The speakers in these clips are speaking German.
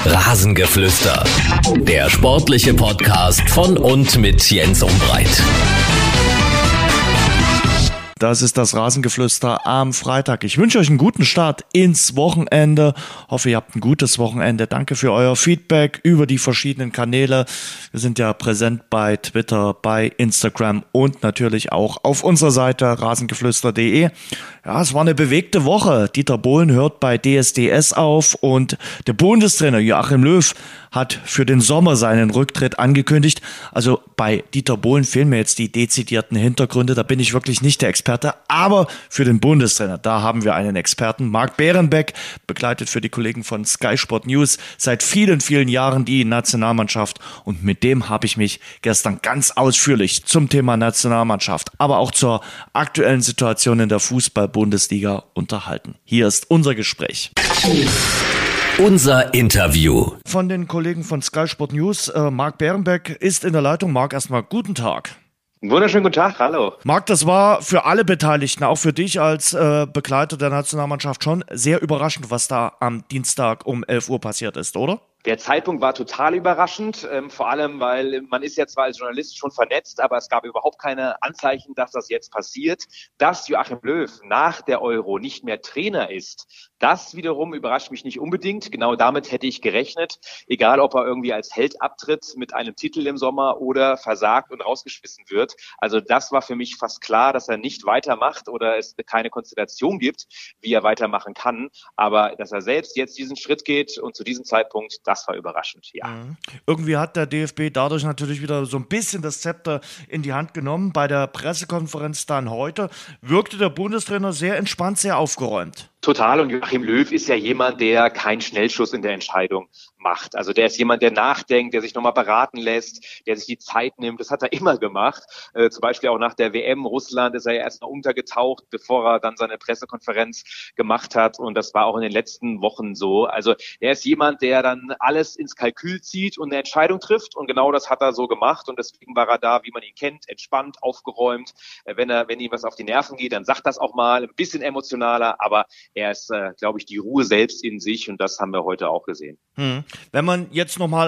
Rasengeflüster, der sportliche Podcast von und mit Jens Umbreit. Das ist das Rasengeflüster am Freitag. Ich wünsche euch einen guten Start ins Wochenende. Hoffe, ihr habt ein gutes Wochenende. Danke für euer Feedback über die verschiedenen Kanäle. Wir sind ja präsent bei Twitter, bei Instagram und natürlich auch auf unserer Seite rasengeflüster.de. Ja, es war eine bewegte Woche. Dieter Bohlen hört bei DSDS auf und der Bundestrainer Joachim Löw hat für den Sommer seinen Rücktritt angekündigt. Also bei Dieter Bohlen fehlen mir jetzt die dezidierten Hintergründe. Da bin ich wirklich nicht der Experte. Aber für den Bundestrainer, da haben wir einen Experten. Marc Behrenbeck begleitet für die Kollegen von Sky Sport News seit vielen, vielen Jahren die Nationalmannschaft. Und mit dem habe ich mich gestern ganz ausführlich zum Thema Nationalmannschaft, aber auch zur aktuellen Situation in der Fußball-Bundesliga unterhalten. Hier ist unser Gespräch. Unser Interview. Von den Kollegen von Sky Sport News, Marc Behrenbeck ist in der Leitung. Marc, erstmal guten Tag. Wunderschönen guten Tag, hallo. Marc, das war für alle Beteiligten, auch für dich als Begleiter der Nationalmannschaft schon sehr überraschend, was da am Dienstag um 11 Uhr passiert ist, oder? Der Zeitpunkt war total überraschend, vor allem, weil man ist ja zwar als Journalist schon vernetzt, aber es gab überhaupt keine Anzeichen, dass das jetzt passiert. Dass Joachim Löw nach der Euro nicht mehr Trainer ist, das wiederum überrascht mich nicht unbedingt. Genau damit hätte ich gerechnet, egal ob er irgendwie als Held abtritt mit einem Titel im Sommer oder versagt und rausgeschmissen wird. Also das war für mich fast klar, dass er nicht weitermacht oder es keine Konstellation gibt, wie er weitermachen kann. Aber dass er selbst jetzt diesen Schritt geht und zu diesem Zeitpunkt, das war überraschend, ja. Irgendwie hat der DFB dadurch natürlich wieder so ein bisschen das Zepter in die Hand genommen. Bei der Pressekonferenz dann heute wirkte der Bundestrainer sehr entspannt, sehr aufgeräumt. Total. Und Joachim Löw ist ja jemand, der keinen Schnellschuss in der Entscheidung macht. Also der ist jemand, der nachdenkt, der sich nochmal beraten lässt, der sich die Zeit nimmt. Das hat er immer gemacht. Zum Beispiel auch nach der WM Russland ist er ja erst mal untergetaucht, bevor er dann seine Pressekonferenz gemacht hat. Und das war auch in den letzten Wochen so. Also er ist jemand, der dann alles ins Kalkül zieht und eine Entscheidung trifft. Und genau das hat er so gemacht. Und deswegen war er da, wie man ihn kennt, entspannt, aufgeräumt. Wenn ihm was auf die Nerven geht, dann sagt das auch mal, ein bisschen emotionaler. Aber er ist, glaube ich, die Ruhe selbst in sich. Und das haben wir heute auch gesehen. Wenn man jetzt nochmal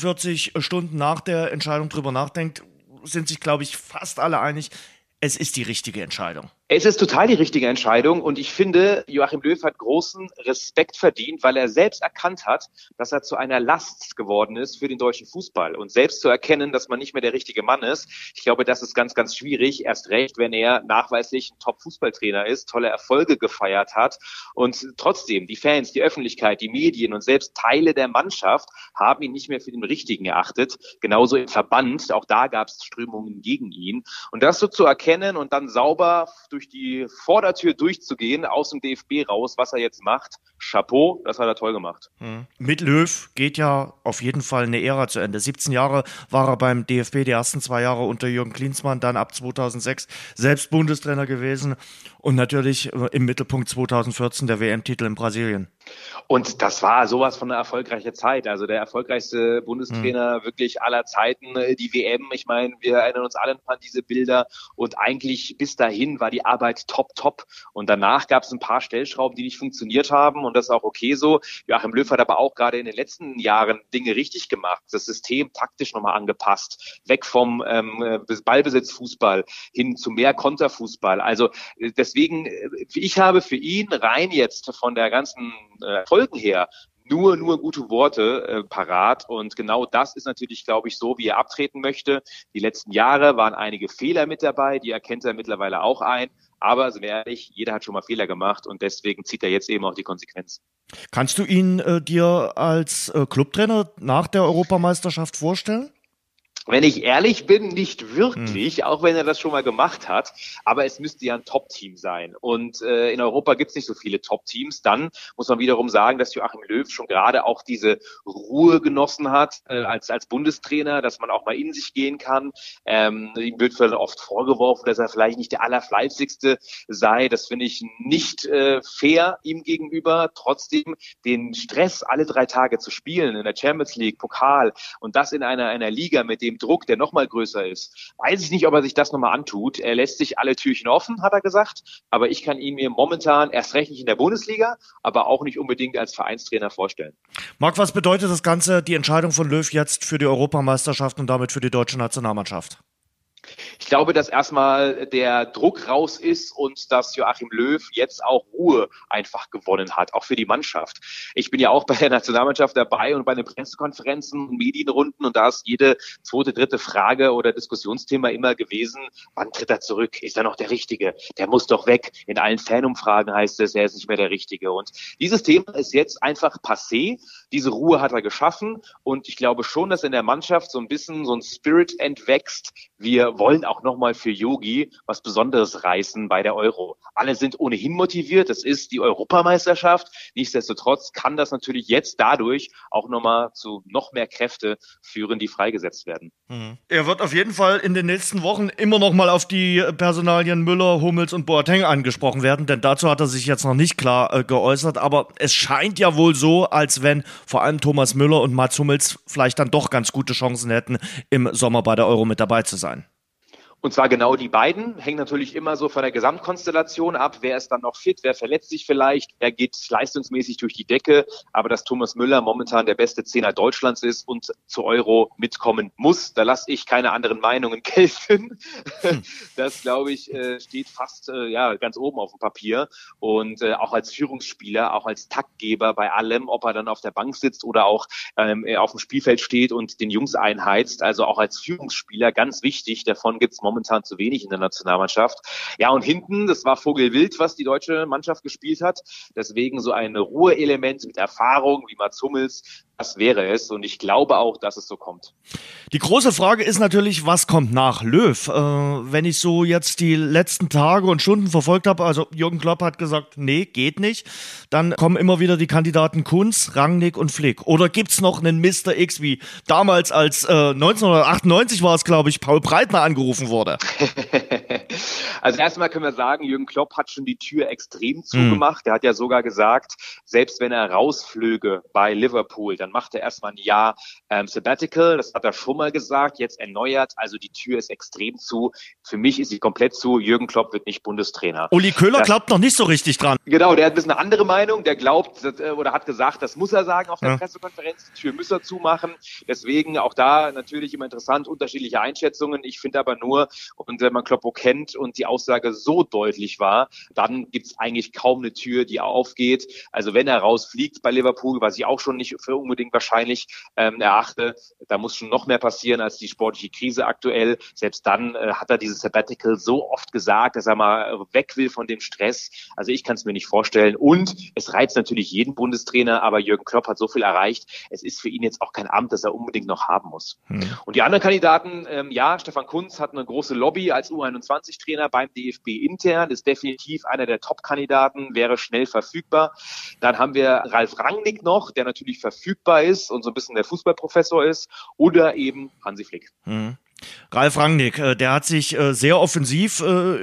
48 Stunden nach der Entscheidung drüber nachdenkt, sind sich, glaube ich, fast alle einig, es ist die richtige Entscheidung. Es ist total die richtige Entscheidung und ich finde, Joachim Löw hat großen Respekt verdient, weil er selbst erkannt hat, dass er zu einer Last geworden ist für den deutschen Fußball. Und selbst zu erkennen, dass man nicht mehr der richtige Mann ist, ich glaube, das ist ganz, ganz schwierig. Erst recht, wenn er nachweislich ein Top-Fußballtrainer ist, tolle Erfolge gefeiert hat. Und trotzdem, die Fans, die Öffentlichkeit, die Medien und selbst Teile der Mannschaft haben ihn nicht mehr für den Richtigen erachtet. Genauso im Verband, auch da gab es Strömungen gegen ihn. Und das so zu erkennen und dann sauber durch die Vordertür durchzugehen, aus dem DFB raus, was er jetzt macht. Chapeau, das hat er toll gemacht. Mit Löw geht ja auf jeden Fall eine Ära zu Ende. 17 Jahre war er beim DFB, die ersten 2 Jahre unter Jürgen Klinsmann, dann ab 2006 selbst Bundestrainer gewesen und natürlich im Mittelpunkt 2014 der WM-Titel in Brasilien. Und das war sowas von einer erfolgreichen Zeit. Also der erfolgreichste Bundestrainer wirklich aller Zeiten, die WM. Ich meine, wir erinnern uns alle an diese Bilder. Und eigentlich bis dahin war die Arbeit top. Und danach gab es ein paar Stellschrauben, die nicht funktioniert haben. Und das ist auch okay so. Joachim Löw hat aber auch gerade in den letzten Jahren Dinge richtig gemacht. Das System taktisch nochmal angepasst. Weg vom Ballbesitzfußball hin zu mehr Konterfußball. Also deswegen, ich habe für ihn rein jetzt von der ganzen Folgen her nur gute Worte parat und genau das ist natürlich, glaube ich, so, wie er abtreten möchte. Die letzten Jahre waren einige Fehler mit dabei, die erkennt er mittlerweile auch ein, aber sind wir ehrlich, jeder hat schon mal Fehler gemacht und deswegen zieht er jetzt eben auch die Konsequenzen. Kannst du ihn dir als Clubtrainer nach der Europameisterschaft vorstellen? Wenn ich ehrlich bin, nicht wirklich, auch wenn er das schon mal gemacht hat. Aber es müsste ja ein Top-Team sein. Und in Europa gibt es nicht so viele Top-Teams. Dann muss man wiederum sagen, dass Joachim Löw schon gerade auch diese Ruhe genossen hat als Bundestrainer, dass man auch mal in sich gehen kann. Ihm wird oft vorgeworfen, dass er vielleicht nicht der Allerfleißigste sei. Das finde ich nicht fair ihm gegenüber. Trotzdem den Stress alle 3 Tage zu spielen in der Champions League, Pokal und das in einer Liga mit dem Druck, der nochmal größer ist, weiß ich nicht, ob er sich das nochmal antut. Er lässt sich alle Türchen offen, hat er gesagt, aber ich kann ihn mir momentan erst recht nicht in der Bundesliga, aber auch nicht unbedingt als Vereinstrainer vorstellen. Marc, was bedeutet das Ganze, die Entscheidung von Löw jetzt für die Europameisterschaft und damit für die deutsche Nationalmannschaft? Ich glaube, dass erstmal der Druck raus ist und dass Joachim Löw jetzt auch Ruhe einfach gewonnen hat, auch für die Mannschaft. Ich bin ja auch bei der Nationalmannschaft dabei und bei den Pressekonferenzen und Medienrunden und da ist jede zweite, dritte Frage oder Diskussionsthema immer gewesen, wann tritt er zurück? Ist er noch der Richtige? Der muss doch weg. In allen Fanumfragen heißt es, er ist nicht mehr der Richtige. Und dieses Thema ist jetzt einfach passé. Diese Ruhe hat er geschaffen und ich glaube schon, dass in der Mannschaft so ein bisschen so ein Spirit entwächst. Wir wollen auch nochmal für Yogi was Besonderes reißen bei der Euro. Alle sind ohnehin motiviert, das ist die Europameisterschaft. Nichtsdestotrotz kann das natürlich jetzt dadurch auch nochmal zu noch mehr Kräfte führen, die freigesetzt werden. Er wird auf jeden Fall in den nächsten Wochen immer noch mal auf die Personalien Müller, Hummels und Boateng angesprochen werden, denn dazu hat er sich jetzt noch nicht klar geäußert, aber es scheint ja wohl so, als wenn vor allem Thomas Müller und Mats Hummels vielleicht dann doch ganz gute Chancen hätten, im Sommer bei der Euro mit dabei zu sein. Und zwar genau die beiden, hängt natürlich immer so von der Gesamtkonstellation ab, wer ist dann noch fit, wer verletzt sich vielleicht, wer geht leistungsmäßig durch die Decke, aber dass Thomas Müller momentan der beste Zehner Deutschlands ist und zur Euro mitkommen muss, da lasse ich keine anderen Meinungen gelten. Das, glaube ich, steht fast ganz oben auf dem Papier und auch als Führungsspieler, auch als Taktgeber bei allem, ob er dann auf der Bank sitzt oder auch auf dem Spielfeld steht und den Jungs einheizt, also auch als Führungsspieler ganz wichtig, davon gibt's momentan zu wenig in der Nationalmannschaft. Ja, und hinten, das war Vogelwild, was die deutsche Mannschaft gespielt hat. Deswegen so ein Ruheelement mit Erfahrung wie Mats Hummels, das wäre es. Und ich glaube auch, dass es so kommt. Die große Frage ist natürlich, was kommt nach Löw? Wenn ich so jetzt die letzten Tage und Stunden verfolgt habe, also Jürgen Klopp hat gesagt, nee, geht nicht. Dann kommen immer wieder die Kandidaten Kuntz, Rangnick und Flick. Oder gibt's noch einen Mr. X, wie damals als 1998 war es, glaube ich, Paul Breitner angerufen wurde? Also erstmal können wir sagen, Jürgen Klopp hat schon die Tür extrem zugemacht. Er hat ja sogar gesagt, selbst wenn er rausflöge bei Liverpool, dann macht er erstmal ein Jahr Sabbatical. Das hat er schon mal gesagt, jetzt erneuert. Also die Tür ist extrem zu. Für mich ist sie komplett zu. Jürgen Klopp wird nicht Bundestrainer. Uli Köhler glaubt noch nicht so richtig dran. Genau, der hat ein bisschen eine andere Meinung. Der glaubt oder hat gesagt, das muss er sagen auf der Pressekonferenz. Die Tür muss er zumachen. Deswegen auch da natürlich immer interessant, unterschiedliche Einschätzungen. Ich finde aber nur, und wenn man Kloppo kennt und die Aussage so deutlich war, dann gibt es eigentlich kaum eine Tür, die aufgeht. Also wenn er rausfliegt bei Liverpool, was ich auch schon nicht für unbedingt wahrscheinlich erachte, da muss schon noch mehr passieren als die sportliche Krise aktuell. Selbst dann hat er dieses Sabbatical so oft gesagt, dass er mal weg will von dem Stress. Also ich kann es mir nicht vorstellen. Und es reizt natürlich jeden Bundestrainer, aber Jürgen Klopp hat so viel erreicht. Es ist für ihn jetzt auch kein Amt, das er unbedingt noch haben muss. Und die anderen Kandidaten, Stefan Kuntz hat eine große Lobby als U21-Trainer beim DFB intern, ist definitiv einer der Top-Kandidaten, wäre schnell verfügbar. Dann haben wir Ralf Rangnick noch, der natürlich verfügbar ist und so ein bisschen der Fußballprofessor ist, oder eben Hansi Flick. Ralf Rangnick, der hat sich sehr offensiv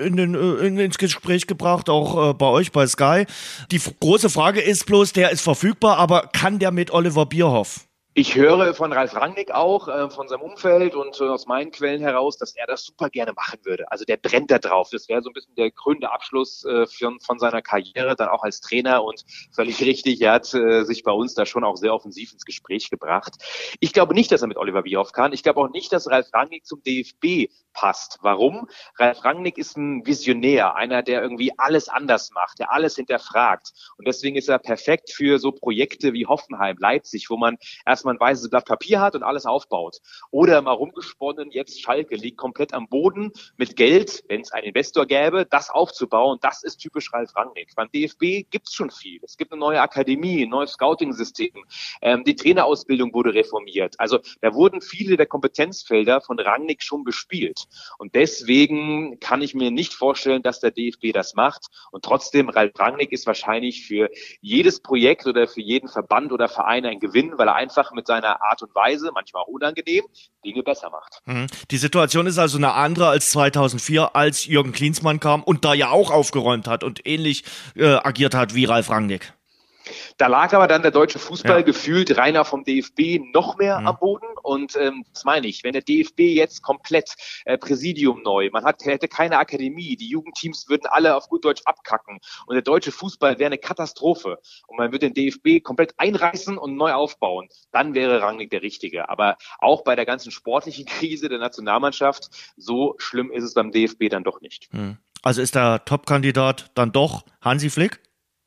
ins Gespräch gebracht, auch bei euch, bei Sky. Die große Frage ist bloß, der ist verfügbar, aber kann der mit Oliver Bierhoff? Ich höre von Ralf Rangnick auch, von seinem Umfeld und aus meinen Quellen heraus, dass er das super gerne machen würde. Also der brennt da drauf. Das wäre so ein bisschen der krönende Abschluss von seiner Karriere, dann auch als Trainer und völlig richtig, er hat sich bei uns da schon auch sehr offensiv ins Gespräch gebracht. Ich glaube nicht, dass er mit Oliver Bierhoff kann. Ich glaube auch nicht, dass Ralf Rangnick zum DFB passt. Warum? Ralf Rangnick ist ein Visionär, einer, der irgendwie alles anders macht, der alles hinterfragt. Und deswegen ist er perfekt für so Projekte wie Hoffenheim, Leipzig, wo man erstmal ein weißes Blatt Papier hat und alles aufbaut. Oder mal rumgesponnen, jetzt Schalke liegt komplett am Boden mit Geld, wenn es einen Investor gäbe, das aufzubauen. Das ist typisch Ralf Rangnick. Beim DFB gibt es schon viel. Es gibt eine neue Akademie, ein neues Scouting-System. Die Trainerausbildung wurde reformiert. Also da wurden viele der Kompetenzfelder von Rangnick schon bespielt. Und deswegen kann ich mir nicht vorstellen, dass der DFB das macht. Und trotzdem, Ralf Rangnick ist wahrscheinlich für jedes Projekt oder für jeden Verband oder Verein ein Gewinn, weil er einfach mit seiner Art und Weise, manchmal auch unangenehm, Dinge besser macht. Die Situation ist also eine andere als 2004, als Jürgen Klinsmann kam und da ja auch aufgeräumt hat und ähnlich agiert hat wie Ralf Rangnick. Da lag aber dann der deutsche Fußball gefühlt reiner vom DFB noch mehr am Boden. Und das meine ich, wenn der DFB jetzt komplett Präsidium neu, hätte keine Akademie, die Jugendteams würden alle auf gut Deutsch abkacken und der deutsche Fußball wäre eine Katastrophe und man würde den DFB komplett einreißen und neu aufbauen, dann wäre Rangnick der Richtige. Aber auch bei der ganzen sportlichen Krise der Nationalmannschaft, so schlimm ist es beim DFB dann doch nicht. Also ist der Top-Kandidat dann doch Hansi Flick?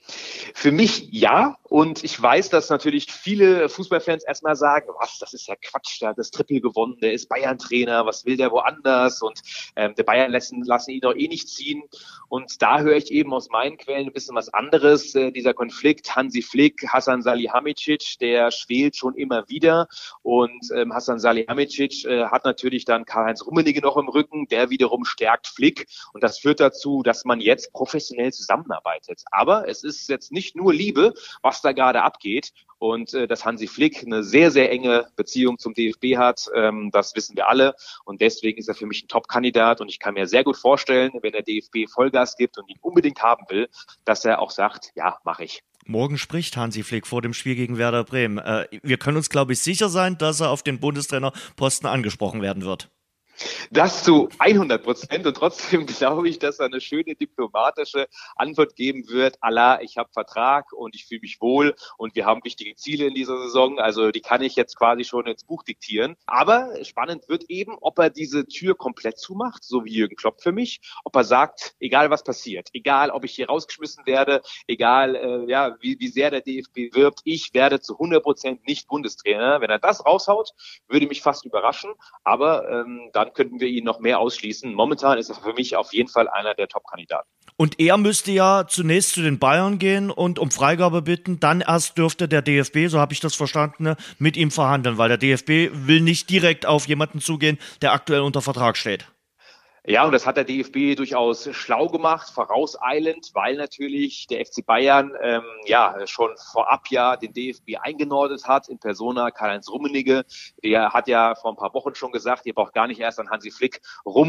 Für mich ja, und ich weiß, dass natürlich viele Fußballfans erstmal sagen, was, das ist ja Quatsch, der hat das Triple gewonnen, der ist Bayern-Trainer, was will der woanders und der Bayern lassen ihn doch eh nicht ziehen und da höre ich eben aus meinen Quellen ein bisschen was anderes, dieser Konflikt Hansi Flick, Hasan Salihamidzic, der schwelt schon immer wieder und Hasan Salihamidzic hat natürlich dann Karl-Heinz Rummenigge noch im Rücken, der wiederum stärkt Flick und das führt dazu, dass man jetzt professionell zusammenarbeitet, aber es ist jetzt nicht nur Liebe, was da gerade abgeht und dass Hansi Flick eine sehr, sehr enge Beziehung zum DFB hat, das wissen wir alle und deswegen ist er für mich ein Top-Kandidat und ich kann mir sehr gut vorstellen, wenn der DFB Vollgas gibt und ihn unbedingt haben will, dass er auch sagt, ja, mache ich. Morgen spricht Hansi Flick vor dem Spiel gegen Werder Bremen. Wir können uns, glaube ich, sicher sein, dass er auf den Bundestrainerposten angesprochen werden wird. Das zu 100% und trotzdem glaube ich, dass er eine schöne diplomatische Antwort geben wird. Allah, ich habe Vertrag und ich fühle mich wohl und wir haben wichtige Ziele in dieser Saison. Also die kann ich jetzt quasi schon ins Buch diktieren. Aber spannend wird eben, ob er diese Tür komplett zumacht, so wie Jürgen Klopp für mich. Ob er sagt, egal was passiert, egal ob ich hier rausgeschmissen werde, egal wie sehr der DFB wirbt, ich werde zu 100% nicht Bundestrainer. Wenn er das raushaut, würde mich fast überraschen. Aber dann könnten wir ihn noch mehr ausschließen. Momentan ist er für mich auf jeden Fall einer der Top-Kandidaten. Und er müsste ja zunächst zu den Bayern gehen und um Freigabe bitten, dann erst dürfte der DFB, so habe ich das verstanden, mit ihm verhandeln, weil der DFB will nicht direkt auf jemanden zugehen, der aktuell unter Vertrag steht. Ja, und das hat der DFB durchaus schlau gemacht, vorauseilend, weil natürlich der FC Bayern schon vorab den DFB eingenordet hat in Persona Karl-Heinz Rummenigge. Der hat ja vor ein paar Wochen schon gesagt, ihr braucht gar nicht erst an Hansi Flick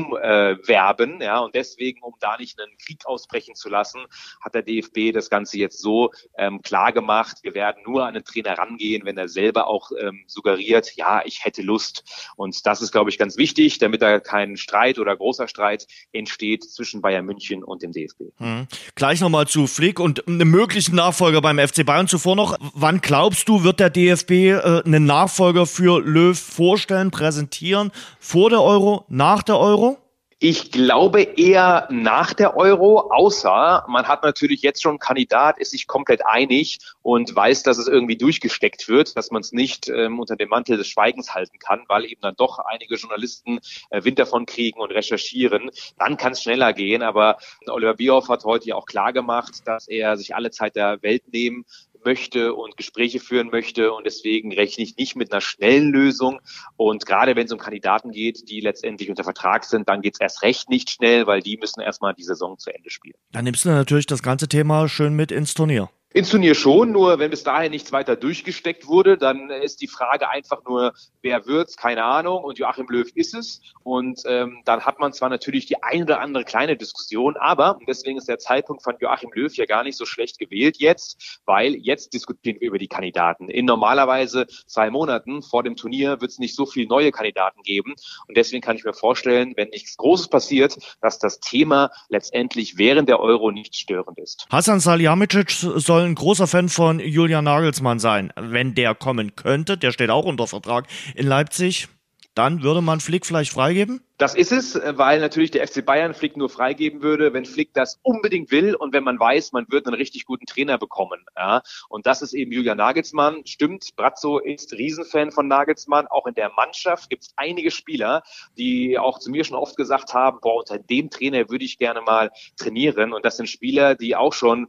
rumwerben. Ja, und deswegen, um da nicht einen Krieg ausbrechen zu lassen, hat der DFB das Ganze jetzt so klar gemacht. Wir werden nur an den Trainer rangehen, wenn er selber auch suggeriert, ja, ich hätte Lust. Und das ist, glaube ich, ganz wichtig, damit da kein Streit oder großer Streit entsteht zwischen Bayern München und dem DFB. Gleich nochmal zu Flick und einem möglichen Nachfolger beim FC Bayern. Zuvor noch, wann glaubst du, wird der DFB einen Nachfolger für Löw vorstellen, präsentieren? Vor der Euro, nach der Euro? Ich glaube eher nach der Euro, außer man hat natürlich jetzt schon einen Kandidat, ist sich komplett einig und weiß, dass es irgendwie durchgesteckt wird, dass man es nicht unter dem Mantel des Schweigens halten kann, weil eben dann doch einige Journalisten Wind davon kriegen und recherchieren. Dann kann es schneller gehen, aber Oliver Bierhoff hat heute ja auch klar gemacht, dass er sich alle Zeit der Welt nehmen möchte und Gespräche führen möchte und deswegen rechne ich nicht mit einer schnellen Lösung und gerade wenn es um Kandidaten geht, die letztendlich unter Vertrag sind, dann geht es erst recht nicht schnell, weil die müssen erstmal die Saison zu Ende spielen. Dann nimmst du natürlich das ganze Thema schön mit ins Turnier. Ins Turnier schon, nur wenn bis dahin nichts weiter durchgesteckt wurde, dann ist die Frage einfach nur, wer wird's, keine Ahnung, und Joachim Löw ist es. Und dann hat man zwar natürlich die ein oder andere kleine Diskussion, aber deswegen ist der Zeitpunkt von Joachim Löw ja gar nicht so schlecht gewählt jetzt, weil jetzt diskutieren wir über die Kandidaten. In normalerweise 2 Monaten vor dem Turnier wird es nicht so viele neue Kandidaten geben. Und deswegen kann ich mir vorstellen, wenn nichts Großes passiert, dass das Thema letztendlich während der Euro nicht störend ist. Hasan Salihamidzic soll ein großer Fan von Julian Nagelsmann sein. Wenn der kommen könnte, der steht auch unter Vertrag in Leipzig, dann würde man Flick vielleicht freigeben? Das ist es, weil natürlich der FC Bayern Flick nur freigeben würde, wenn Flick das unbedingt will und wenn man weiß, man wird einen richtig guten Trainer bekommen. Ja. Und das ist eben Julian Nagelsmann. Stimmt, Brazzo ist Riesenfan von Nagelsmann. Auch in der Mannschaft gibt es einige Spieler, die auch zu mir schon oft gesagt haben, unter dem Trainer würde ich gerne mal trainieren. Und das sind Spieler, die auch schon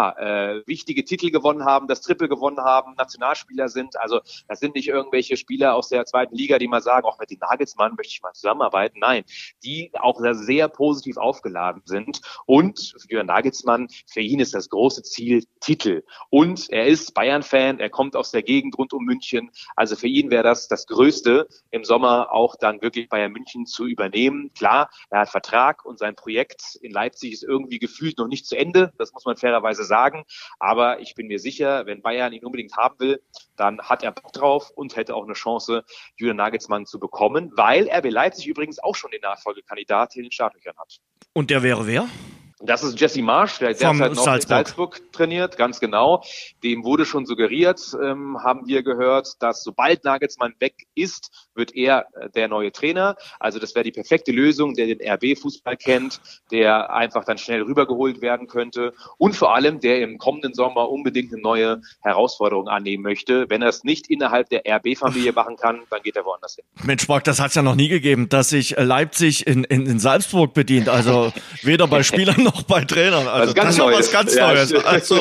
wichtige Titel gewonnen haben, das Triple gewonnen haben, Nationalspieler sind. Also das sind nicht irgendwelche Spieler aus der 2. Liga, die mal sagen, auch mit dem Nagelsmann möchte ich mal zusammenarbeiten. Seiten. Nein, die auch sehr positiv aufgeladen sind. Und für Julian Nagelsmann, für ihn ist das große Ziel Titel. Und er ist Bayern-Fan, er kommt aus der Gegend rund um München. Also für ihn wäre das Größte, im Sommer auch dann wirklich Bayern München zu übernehmen. Klar, er hat Vertrag und sein Projekt in Leipzig ist irgendwie gefühlt noch nicht zu Ende. Das muss man fairerweise sagen. Aber ich bin mir sicher, wenn Bayern ihn unbedingt haben will, dann hat er Bock drauf und hätte auch eine Chance, Julian Nagelsmann zu bekommen, weil RB Leipzig übrigens auch schon den Nachfolgekandidat in den Startlöchern hat. Und der wäre wer? Das ist Jesse Marsch, der derzeit noch in Salzburg trainiert, ganz genau. Dem wurde schon suggeriert, haben wir gehört, dass sobald Nagelsmann weg ist, wird er der neue Trainer. Also das wäre die perfekte Lösung, der den RB-Fußball kennt, der einfach dann schnell rübergeholt werden könnte und vor allem, der im kommenden Sommer unbedingt eine neue Herausforderung annehmen möchte. Wenn er es nicht innerhalb der RB-Familie machen kann, dann geht er woanders hin. Mensch, Marc, das hat es ja noch nie gegeben, dass sich Leipzig in Salzburg bedient. Also weder bei Spielern noch bei Trainern. Also das ist was ganz Neues. Also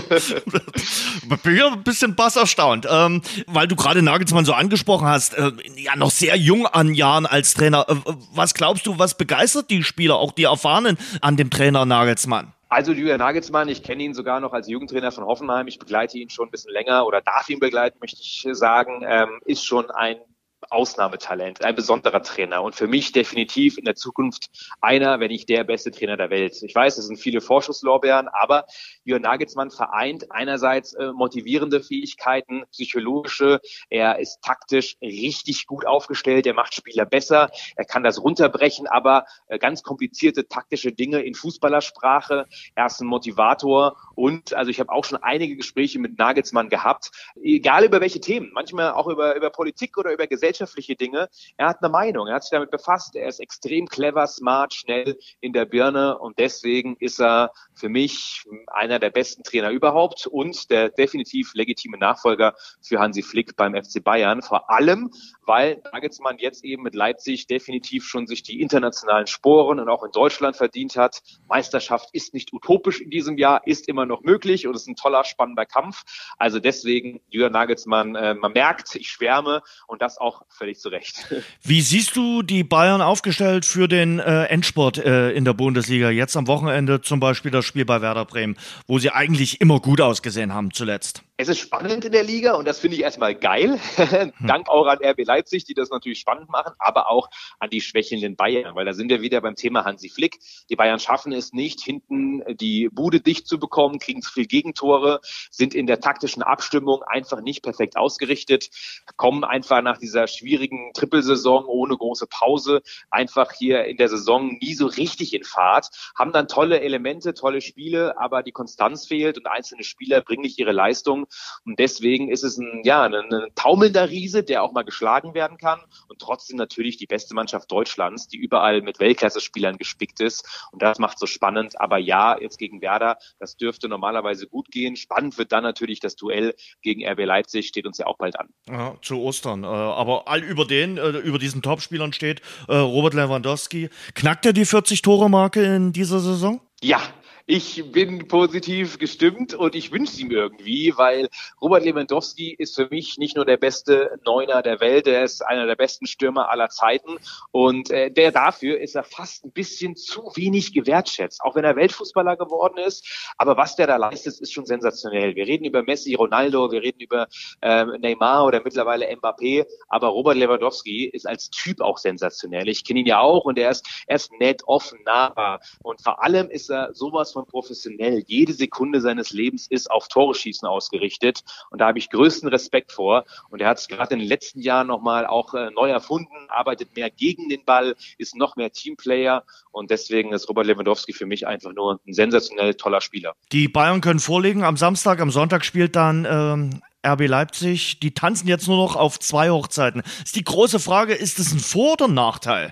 bin ja ein bisschen bass erstaunt. Weil du gerade Nagelsmann so angesprochen hast, ja noch sehr jung an Jahren als Trainer. Was glaubst du, was begeistert die Spieler, auch die Erfahrenen an dem Trainer Nagelsmann? Also Julian Nagelsmann, ich kenne ihn sogar noch als Jugendtrainer von Hoffenheim. Ich begleite ihn schon ein bisschen länger oder darf ihn begleiten, möchte ich sagen, ist schon ein Ausnahmetalent, ein besonderer Trainer und für mich definitiv in der Zukunft einer, wenn nicht der beste Trainer der Welt. Ich weiß, es sind viele Vorschusslorbeeren, aber Julian Nagelsmann vereint einerseits motivierende Fähigkeiten, psychologische, er ist taktisch richtig gut aufgestellt, er macht Spieler besser, er kann das runterbrechen, aber ganz komplizierte taktische Dinge in Fußballersprache, er ist ein Motivator und also ich habe auch schon einige Gespräche mit Nagelsmann gehabt, egal über welche Themen, manchmal auch über Politik oder über gesellschaftliche Dinge. Er hat eine Meinung, er hat sich damit befasst, er ist extrem clever, smart, schnell in der Birne und deswegen ist er für mich einer der besten Trainer überhaupt und der definitiv legitime Nachfolger für Hansi Flick beim FC Bayern. Vor allem, weil Nagelsmann jetzt eben mit Leipzig definitiv schon sich die internationalen Sporen und auch in Deutschland verdient hat. Meisterschaft ist nicht utopisch in diesem Jahr, ist immer noch möglich und ist ein toller, spannender Kampf. Also deswegen, Julian Nagelsmann, man merkt, ich schwärme und das auch völlig zu Recht. Wie siehst du die Bayern aufgestellt für den Endspurt in der Bundesliga? Jetzt am Wochenende zum Beispiel das Spiel bei Werder Bremen, wo sie eigentlich immer gut ausgesehen haben zuletzt. Es ist spannend in der Liga und das finde ich erstmal geil. Dank auch an RB Leipzig, die das natürlich spannend machen, aber auch an die schwächelnden Bayern, weil da sind wir wieder beim Thema Hansi Flick. Die Bayern schaffen es nicht, hinten die Bude dicht zu bekommen, kriegen zu viel Gegentore, sind in der taktischen Abstimmung einfach nicht perfekt ausgerichtet, kommen einfach nach dieser schwierigen Trippelsaison ohne große Pause einfach hier in der Saison nie so richtig in Fahrt, haben dann tolle Elemente, tolle Spiele, aber die Konstanz fehlt und einzelne Spieler bringen nicht ihre Leistung. Und deswegen ist es ein taumelnder Riese, der auch mal geschlagen werden kann und trotzdem natürlich die beste Mannschaft Deutschlands, die überall mit Weltklasse-Spielern gespickt ist. Und das macht so spannend. Aber ja, jetzt gegen Werder, das dürfte normalerweise gut gehen. Spannend wird dann natürlich das Duell gegen RB Leipzig, steht uns ja auch bald an. Ja, zu Ostern. Aber über diesen Topspielern steht Robert Lewandowski. Knackt er die 40-Tore-Marke in dieser Saison? Ja. Ich bin positiv gestimmt und ich wünsche es ihm irgendwie, weil Robert Lewandowski ist für mich nicht nur der beste Neuner der Welt, er ist einer der besten Stürmer aller Zeiten und dafür ist er fast ein bisschen zu wenig gewertschätzt, auch wenn er Weltfußballer geworden ist. Aber was der da leistet, ist schon sensationell. Wir reden über Messi, Ronaldo, wir reden über Neymar oder mittlerweile Mbappé, aber Robert Lewandowski ist als Typ auch sensationell. Ich kenne ihn ja auch und er ist nett, offen, nahbar und vor allem ist er sowas von professionell. Jede Sekunde seines Lebens ist auf Tore schießen ausgerichtet und da habe ich größten Respekt vor und er hat es gerade in den letzten Jahren nochmal auch neu erfunden, arbeitet mehr gegen den Ball, ist noch mehr Teamplayer und deswegen ist Robert Lewandowski für mich einfach nur ein sensationell toller Spieler. Die Bayern können vorlegen am Samstag, am Sonntag spielt dann RB Leipzig. Die tanzen jetzt nur noch auf 2 Hochzeiten. Ist die große Frage, ist es ein Vor- oder Nachteil?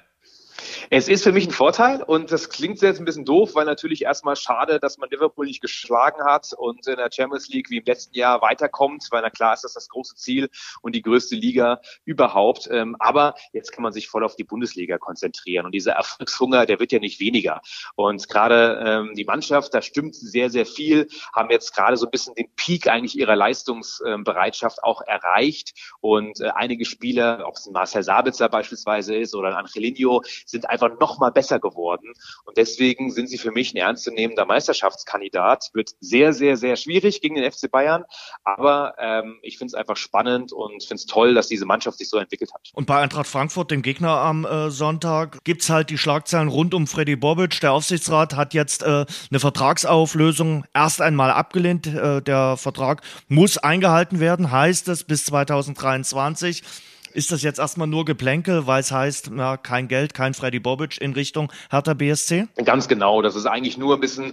Es ist für mich ein Vorteil und das klingt jetzt ein bisschen doof, weil natürlich erstmal schade, dass man Liverpool nicht geschlagen hat und in der Champions League wie im letzten Jahr weiterkommt, weil na klar ist das große Ziel und die größte Liga überhaupt. Aber jetzt kann man sich voll auf die Bundesliga konzentrieren und dieser Erfolgshunger, der wird ja nicht weniger. Und gerade die Mannschaft, da stimmt sehr, sehr viel, haben jetzt gerade so ein bisschen den Peak eigentlich ihrer Leistungsbereitschaft auch erreicht und einige Spieler, ob es ein Marcel Sabitzer beispielsweise ist oder ein Angelino, sind einfach noch mal besser geworden. Und deswegen sind sie für mich ein ernstzunehmender Meisterschaftskandidat. Wird sehr, sehr, sehr schwierig gegen den FC Bayern. Aber ich finde es einfach spannend und finde es toll, dass diese Mannschaft sich so entwickelt hat. Und bei Eintracht Frankfurt, dem Gegner am Sonntag, gibt's halt die Schlagzeilen rund um Freddy Bobic. Der Aufsichtsrat hat jetzt eine Vertragsauflösung erst einmal abgelehnt. Der Vertrag muss eingehalten werden, heißt es, bis 2023. Ist das jetzt erstmal nur Geplänkel, weil es heißt, ja, kein Geld, kein Freddy Bobic in Richtung Hertha BSC? Ganz genau. Das ist eigentlich nur ein bisschen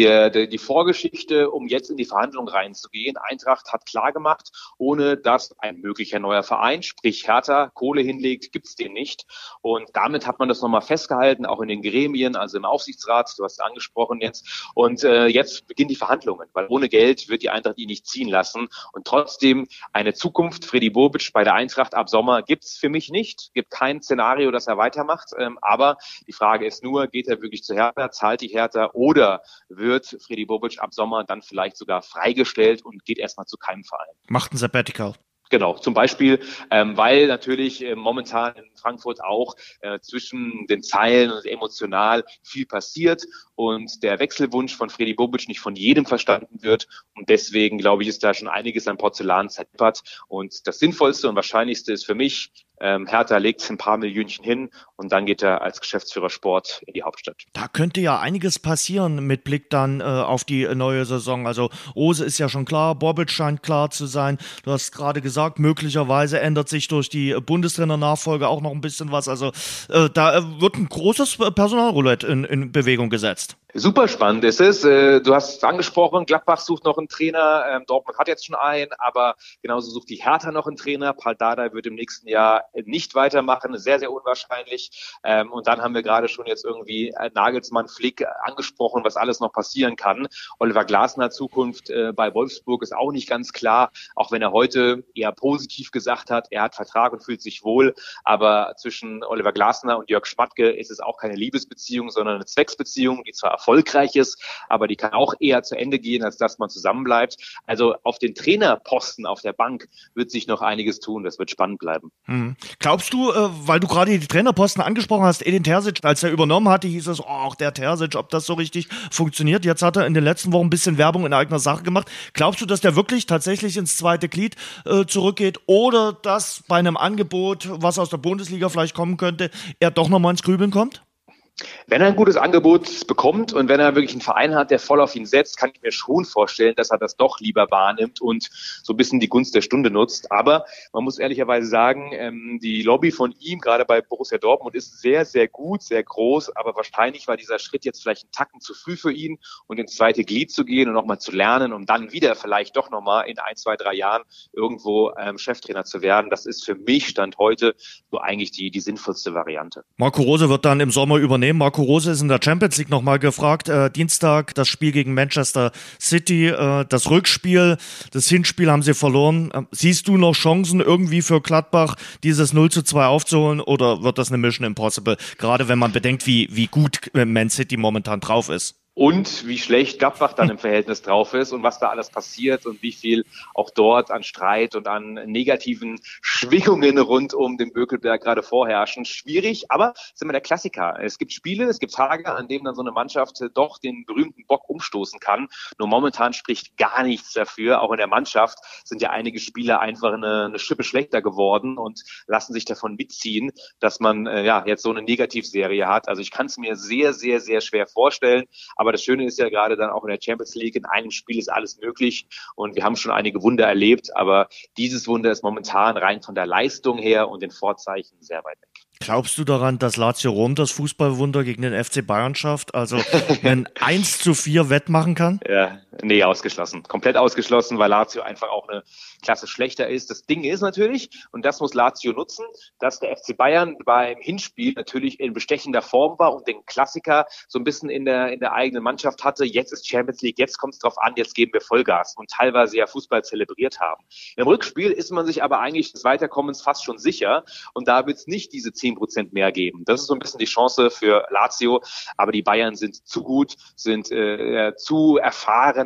die Vorgeschichte, um jetzt in die Verhandlungen reinzugehen. Eintracht hat klargemacht, ohne dass ein möglicher neuer Verein, sprich Hertha, Kohle hinlegt, gibt's den nicht. Und damit hat man das nochmal festgehalten, auch in den Gremien, also im Aufsichtsrat, du hast es angesprochen jetzt. Und jetzt beginnen die Verhandlungen, weil ohne Geld wird die Eintracht ihn nicht ziehen lassen. Und trotzdem eine Zukunft Freddy Bobic bei der Eintracht ab Sommer gibt's für mich nicht. Gibt kein Szenario, dass er weitermacht. Aber die Frage ist nur, geht er wirklich zu Hertha, zahlt die Hertha oder wird Freddy Bobic ab Sommer dann vielleicht sogar freigestellt und geht erstmal zu keinem Verein? Macht ein Sabbatical. Genau, zum Beispiel, weil natürlich momentan in Frankfurt auch zwischen den Zeilen und emotional viel passiert und der Wechselwunsch von Freddy Bobic nicht von jedem verstanden wird. Und deswegen, glaube ich, ist da schon einiges an Porzellan zerdeppert. Und das Sinnvollste und Wahrscheinlichste ist für mich, Hertha legt ein paar Millionchen hin und dann geht er als Geschäftsführer Sport in die Hauptstadt. Da könnte ja einiges passieren mit Blick dann auf die neue Saison. Also Rose ist ja schon klar, Bobic scheint klar zu sein. Du hast gerade gesagt, möglicherweise ändert sich durch die Bundestrainer-Nachfolge auch noch ein bisschen was. Also da wird ein großes Personalroulette in Bewegung gesetzt. Super spannend ist es. Du hast es angesprochen, Gladbach sucht noch einen Trainer, Dortmund hat jetzt schon einen, aber genauso sucht die Hertha noch einen Trainer. Paul Dardai wird im nächsten Jahr nicht weitermachen, sehr, sehr unwahrscheinlich. Und dann haben wir gerade schon jetzt irgendwie Nagelsmann, Flick angesprochen, was alles noch passieren kann. Oliver Glasner Zukunft bei Wolfsburg ist auch nicht ganz klar, auch wenn er heute eher positiv gesagt hat, er hat Vertrag und fühlt sich wohl. Aber zwischen Oliver Glasner und Jörg Schmatke ist es auch keine Liebesbeziehung, sondern eine Zwecksbeziehung, die zwar erfolgreich ist, aber die kann auch eher zu Ende gehen, als dass man zusammenbleibt. Also auf den Trainerposten auf der Bank wird sich noch einiges tun. Das wird spannend bleiben. Glaubst du, weil du gerade die Trainerposten angesprochen hast, Edin Terzic, als er übernommen hatte, hieß es, der Terzic, ob das so richtig funktioniert. Jetzt hat er in den letzten Wochen ein bisschen Werbung in eigener Sache gemacht. Glaubst du, dass der wirklich tatsächlich ins zweite Glied zurückgeht oder dass bei einem Angebot, was aus der Bundesliga vielleicht kommen könnte, er doch nochmal ins Grübeln kommt? Wenn er ein gutes Angebot bekommt und wenn er wirklich einen Verein hat, der voll auf ihn setzt, kann ich mir schon vorstellen, dass er das doch lieber wahrnimmt und so ein bisschen die Gunst der Stunde nutzt. Aber man muss ehrlicherweise sagen, die Lobby von ihm, gerade bei Borussia Dortmund, ist sehr, sehr gut, sehr groß. Aber wahrscheinlich war dieser Schritt jetzt vielleicht einen Tacken zu früh für ihn und ins zweite Glied zu gehen und nochmal zu lernen, um dann wieder vielleicht doch nochmal in 1, 2, 3 Jahren irgendwo Cheftrainer zu werden. Das ist für mich Stand heute so eigentlich die sinnvollste Variante. Marco Rose wird dann im Sommer übernehmen. Marco Rose ist in der Champions League nochmal gefragt. Dienstag das Spiel gegen Manchester City, das Rückspiel, das Hinspiel haben sie verloren. Siehst du noch Chancen irgendwie für Gladbach, dieses 0:2 aufzuholen oder wird das eine Mission Impossible? Gerade wenn man bedenkt, wie gut Man City momentan drauf ist. Und wie schlecht Gladbach dann im Verhältnis drauf ist und was da alles passiert und wie viel auch dort an Streit und an negativen Schwingungen rund um den Bökelberg gerade vorherrschen. Schwierig, aber es ist immer der Klassiker. Es gibt Spiele, es gibt Tage, an denen dann so eine Mannschaft doch den berühmten Bock umstoßen kann. Nur momentan spricht gar nichts dafür. Auch in der Mannschaft sind ja einige Spieler einfach eine Schippe schlechter geworden und lassen sich davon mitziehen, dass man jetzt so eine Negativserie hat. Also ich kann es mir sehr, sehr, sehr schwer vorstellen. Aber das Schöne ist ja gerade dann auch in der Champions League, in einem Spiel ist alles möglich und wir haben schon einige Wunder erlebt, aber dieses Wunder ist momentan rein von der Leistung her und den Vorzeichen sehr weit weg. Glaubst du daran, dass Lazio Rom das Fußballwunder gegen den FC Bayern schafft? Also ein 1:4 wettmachen kann? Ja, nee, ausgeschlossen. Komplett ausgeschlossen, weil Lazio einfach auch eine Klasse schlechter ist. Das Ding ist natürlich, und das muss Lazio nutzen, dass der FC Bayern beim Hinspiel natürlich in bestechender Form war und den Klassiker so ein bisschen in der eigenen Mannschaft hatte. Jetzt ist Champions League, jetzt kommt es drauf an, jetzt geben wir Vollgas und teilweise ja Fußball zelebriert haben. Im Rückspiel ist man sich aber eigentlich des Weiterkommens fast schon sicher und da wird es nicht diese 10% mehr geben. Das ist so ein bisschen die Chance für Lazio, aber die Bayern sind zu gut, sind zu erfahren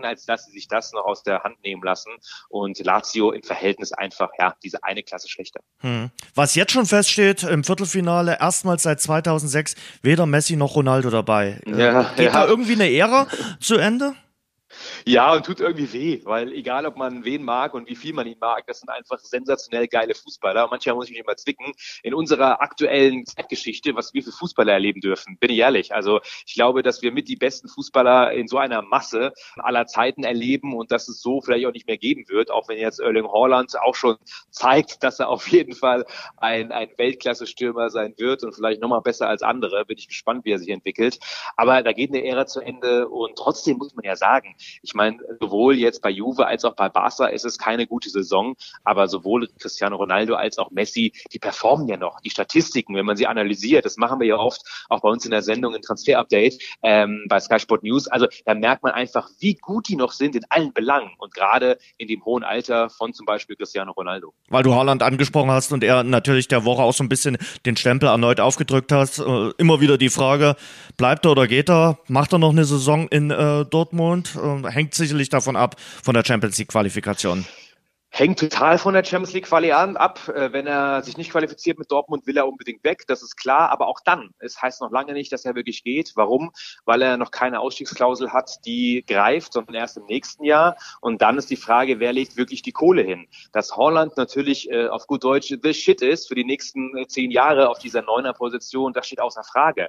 sagen, als dass sie sich das noch aus der Hand nehmen lassen. Und Lazio im Verhältnis einfach, diese eine Klasse schlechter. Was jetzt schon feststeht, im Viertelfinale erstmals seit 2006 weder Messi noch Ronaldo dabei. Geht da irgendwie eine Ära zu Ende? Ja, und tut irgendwie weh, weil egal, ob man wen mag und wie viel man ihn mag, das sind einfach sensationell geile Fußballer. Und manchmal muss ich mich immer zwicken. In unserer aktuellen Zeitgeschichte, was wir für Fußballer erleben dürfen, bin ich ehrlich. Also ich glaube, dass wir mit die besten Fußballer in so einer Masse aller Zeiten erleben und dass es so vielleicht auch nicht mehr geben wird, auch wenn jetzt Erling Haaland auch schon zeigt, dass er auf jeden Fall ein Weltklasse-Stürmer sein wird und vielleicht nochmal besser als andere. Bin ich gespannt, wie er sich entwickelt. Aber da geht eine Ära zu Ende und trotzdem muss man ja sagen, ich meine, sowohl jetzt bei Juve als auch bei Barca ist es keine gute Saison, aber sowohl Cristiano Ronaldo als auch Messi, die performen ja noch. Die Statistiken, wenn man sie analysiert, das machen wir ja oft auch bei uns in der Sendung in Transfer Update bei Sky Sport News, also da merkt man einfach, wie gut die noch sind in allen Belangen und gerade in dem hohen Alter von zum Beispiel Cristiano Ronaldo. Weil du Haaland angesprochen hast und er natürlich der Woche auch so ein bisschen den Stempel erneut aufgedrückt hast, immer wieder die Frage, bleibt er oder geht er? Macht er noch eine Saison in Dortmund? Hängt sicherlich davon ab, von der Champions-League-Qualifikation. Hängt total von der Champions League Quali ab. Wenn er sich nicht qualifiziert mit Dortmund, will er unbedingt weg. Das ist klar. Aber auch dann, es heißt noch lange nicht, dass er wirklich geht. Warum? Weil er noch keine Ausstiegsklausel hat, die greift, sondern erst im nächsten Jahr. Und dann ist die Frage, wer legt wirklich die Kohle hin? Dass Haaland natürlich auf gut Deutsch the shit ist für die nächsten 10 Jahre auf dieser 9er-Position, das steht außer Frage.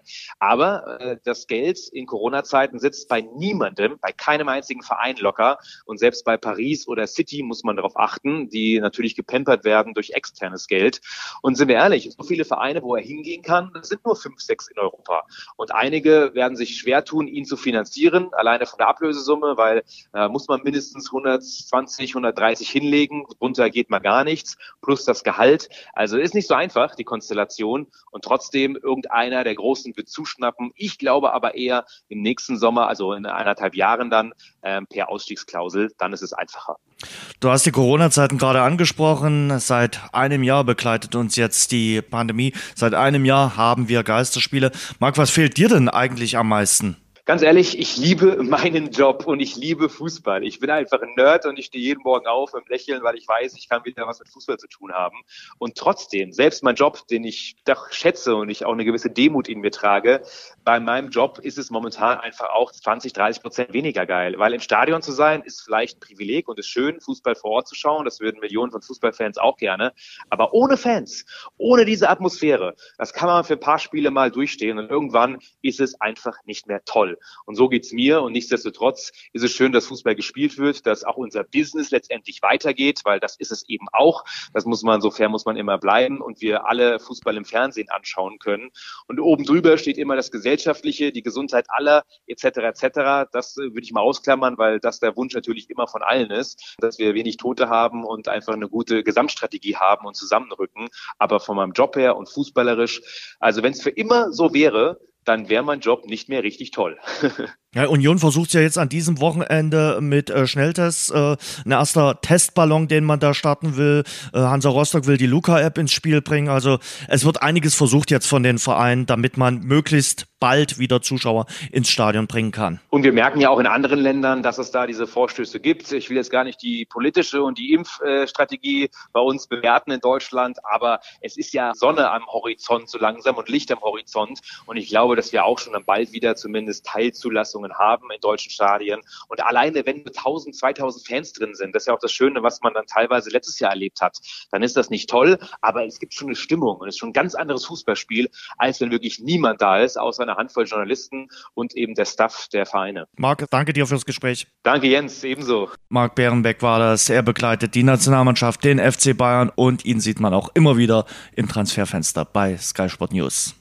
Aber das Geld in Corona-Zeiten sitzt bei niemandem, bei keinem einzigen Verein locker. Und selbst bei Paris oder City muss man darauf achten, die natürlich gepampert werden durch externes Geld. Und sind wir ehrlich, so viele Vereine, wo er hingehen kann, das sind nur 5, 6 in Europa. Und einige werden sich schwer tun, ihn zu finanzieren, alleine von der Ablösesumme, weil muss man mindestens 120, 130 hinlegen, runter geht mal gar nichts, plus das Gehalt. Also ist nicht so einfach, die Konstellation. Und trotzdem irgendeiner der Großen wird zuschnappen. Ich glaube aber eher im nächsten Sommer, also in 1,5 Jahren dann, per Ausstiegsklausel, dann ist es einfacher. Du hast die Corona-Zeiten gerade angesprochen. Seit einem Jahr begleitet uns jetzt die Pandemie. Seit einem Jahr haben wir Geisterspiele. Marc, was fehlt dir denn eigentlich am meisten? Ganz ehrlich, ich liebe meinen Job und ich liebe Fußball. Ich bin einfach ein Nerd und ich stehe jeden Morgen auf im Lächeln, weil ich weiß, ich kann wieder was mit Fußball zu tun haben. Und trotzdem, selbst mein Job, den ich doch schätze und ich auch eine gewisse Demut in mir trage, bei meinem Job ist es momentan einfach auch 20-30% weniger geil. Weil im Stadion zu sein, ist vielleicht ein Privileg und ist schön, Fußball vor Ort zu schauen. Das würden Millionen von Fußballfans auch gerne. Aber ohne Fans, ohne diese Atmosphäre, das kann man für ein paar Spiele mal durchstehen und irgendwann ist es einfach nicht mehr toll. Und so geht's mir und nichtsdestotrotz ist es schön, dass Fußball gespielt wird, dass auch unser Business letztendlich weitergeht, weil das ist es eben auch. Das muss man, so fair muss man immer bleiben und wir alle Fußball im Fernsehen anschauen können. Und oben drüber steht immer das Gesellschaftliche, die Gesundheit aller etc. etc. Das würde ich mal ausklammern, weil das der Wunsch natürlich immer von allen ist, dass wir wenig Tote haben und einfach eine gute Gesamtstrategie haben und zusammenrücken. Aber von meinem Job her und fußballerisch, also wenn es für immer so wäre, dann wäre mein Job nicht mehr richtig toll. Ja, Union versucht ja jetzt an diesem Wochenende mit Schnelltests, ein erster Testballon, den man da starten will. Hansa Rostock will die Luca-App ins Spiel bringen. Also es wird einiges versucht jetzt von den Vereinen, damit man möglichst bald wieder Zuschauer ins Stadion bringen kann. Und wir merken ja auch in anderen Ländern, dass es da diese Vorstöße gibt. Ich will jetzt gar nicht die politische und die Impfstrategie bei uns bewerten in Deutschland, aber es ist ja Sonne am Horizont so langsam und Licht am Horizont. Und ich glaube, dass wir auch schon dann bald wieder zumindest Teilzulassungen haben in deutschen Stadien. Und alleine, wenn 1.000, 2.000 Fans drin sind, das ist ja auch das Schöne, was man dann teilweise letztes Jahr erlebt hat, dann ist das nicht toll, aber es gibt schon eine Stimmung und es ist schon ein ganz anderes Fußballspiel, als wenn wirklich niemand da ist, außer eine Handvoll Journalisten und eben der Staff der Vereine. Marc, danke dir fürs Gespräch. Danke Jens, ebenso. Marc Bärenbeck war das. Er begleitet die Nationalmannschaft, den FC Bayern und ihn sieht man auch immer wieder im Transferfenster bei Sky Sport News.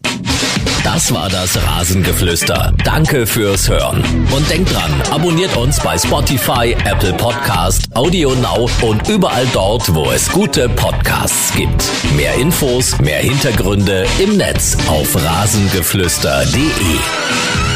Das war das Rasengeflüster. Danke fürs Hören. Und denkt dran, abonniert uns bei Spotify, Apple Podcast, Audio Now und überall dort, wo es gute Podcasts gibt. Mehr Infos, mehr Hintergründe im Netz auf rasengeflüster.de.